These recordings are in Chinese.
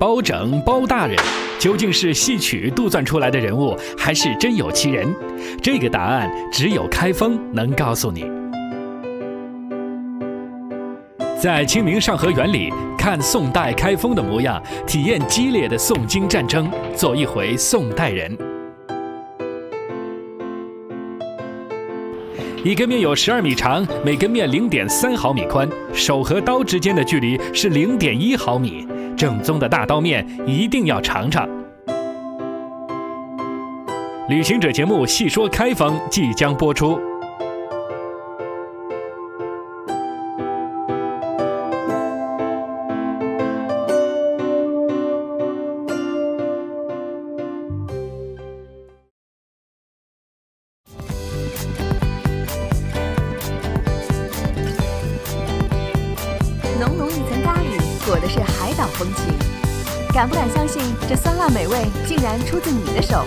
包拯、包大人，究竟是戏曲杜撰出来的人物，还是真有其人？这个答案只有开封能告诉你。在清明上河园里看宋代开封的模样，体验激烈的宋金战争，做一回宋代人。一根面有12米长，每根面0.3毫米宽，手和刀之间的距离是0.1毫米。正宗的大刀面一定要尝尝。旅行者节目细说开封即将播出。 浓浓一层咖喱裹的是海岛风情，敢不敢相信这酸辣美味竟然出自你的手？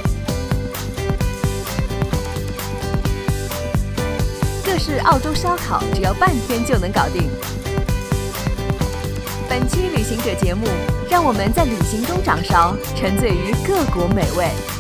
各式澳洲烧烤只要半天就能搞定。本期旅行者节目，让我们在旅行中掌勺，沉醉于各国美味。